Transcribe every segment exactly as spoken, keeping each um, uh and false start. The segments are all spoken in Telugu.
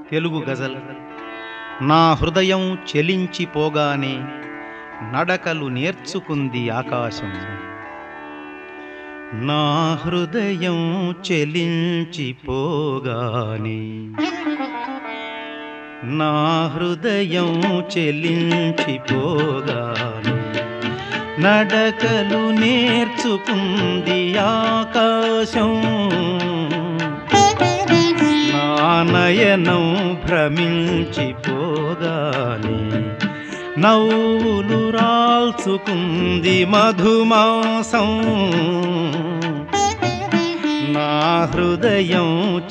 తెలుగు గజల్. నా హృదయం చెలించిపోగానే నడకలు నేర్చుకుంది ఆకాశం. నా హృదయం చెలించిపోగానే నా హృదయం చెలించిపోగానే నడకలు నేర్చుకుంది ఆకాశం. నా నయనం భ్రమించిపోగానే నవ్వులు రాల్చుకుంది మధుమాసం. నా హృదయం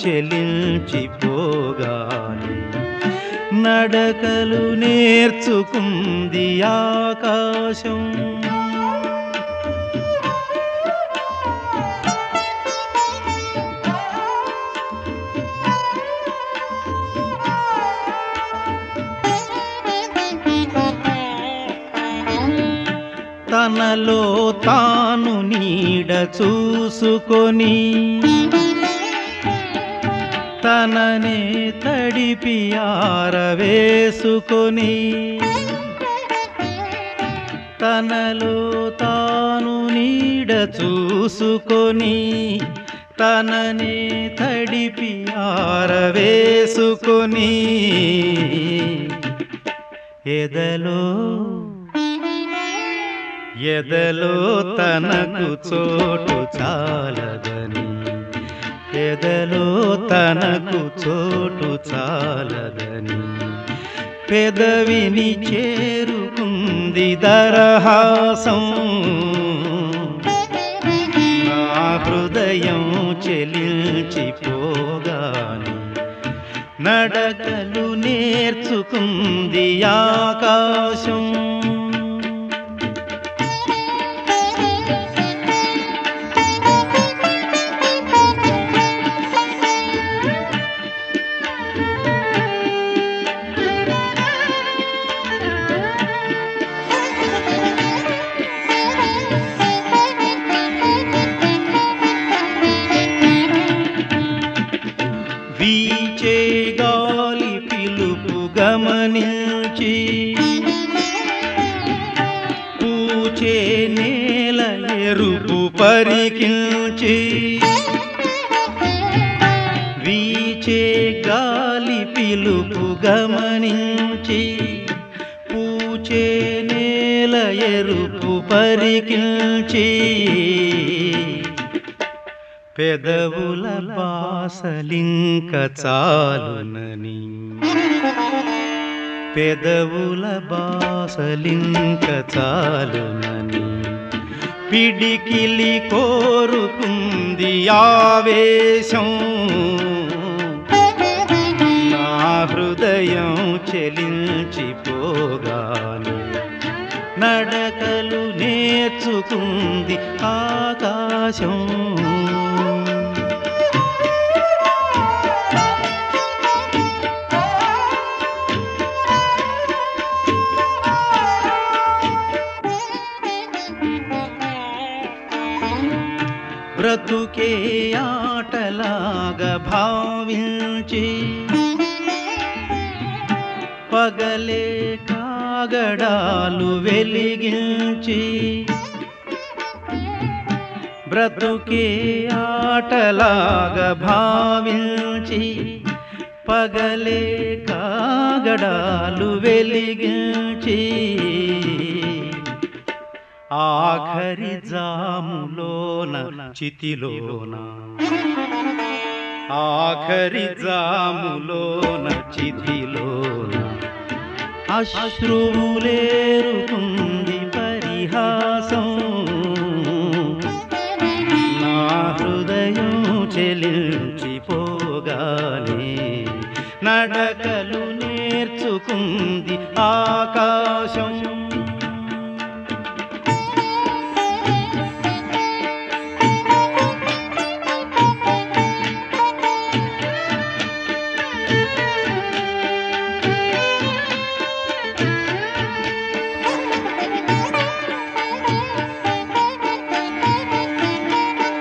చెలించిపోగానే నడకలు నేర్చుకుంది ఆకాశం. తనలో తాను నీడ చూసుకొని తననే తడిపి ఆరవేసుకొని తనలో తాను నీడ చూసుకొని తననే తడిపి ఆరవేసుకొని ఎదలో ఎదలో తనకు చోటు చాలదని ఎదలో తనకు చోటు చాలదని పెదవిని చేరుకుంది దరహాసం. నా హృదయం చెలించిపోగానే నడకలు నేర్చుకుంది ఆకాశం. వీచే గాలి పిలుపు గమనించి పూచే నేల ఎరుపు పరికించి వీచే గాలి పిలుపు గమనించి పూచే నేల ఎరుపు పరికించి పెదవుల బాసలింక చాలునని పెదవుల బాసలింక చాలునని పిడికిలి కోరుకుంది ఆవేశం. నా హృదయం చెలించిపోగానే నడకలు నేర్చుకుంది ఆకాశం. బ్రతుకే ఆటలాగా భావించి పగలే కాగడాలు వెలిగించి బ్రతుకే ఆటలాగా భావించి పగలే కాగడాలు వెలిగించి ఆఖరి జాములోన చితిలోన ఆఖరి జాములోన చితిలోన అశ్రువులేరుకుంది పరిహాసం. నా హృదయం చెలించిపోగానే నడకలు నేర్చుకుంది ఆకాశం.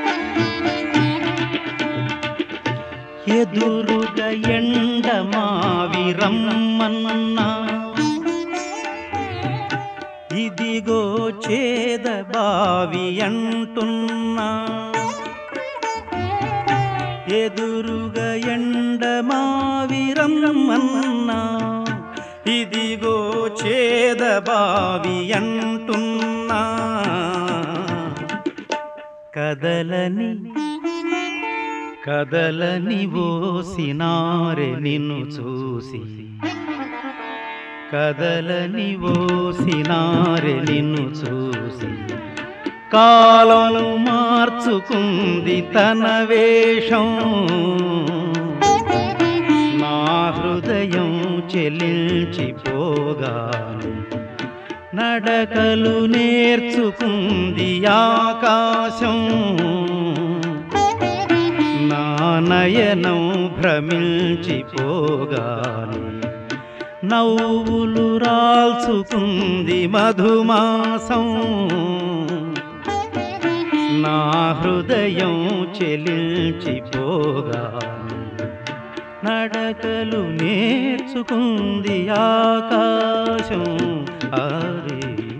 ఎదురుగా ఎండమా రమ్మన్నా ఇదిగో చేద బావి అంటున్నా ఎదురుగా ఎండమావి రమ్మన్నా ఇదిగో చేద బావి అంటున్నా కదలని కదలని ఓసినారె నిన్ను చూసి కదలని ఓసినారె నిన్ను చూసి కాలం మార్చుకుంది తన వేషం నా హృదయం చెలించిపోగాను నడకలు నేర్చుకుంది ఆకాశం నా నయనం భ్రమించిపోగాను నవ్వులు రాల్చుకుంది మధుమాసం నా హృదయం చెలించిపోగాను నడకలు నేర్చుకుంది ఆకాశం ఆరే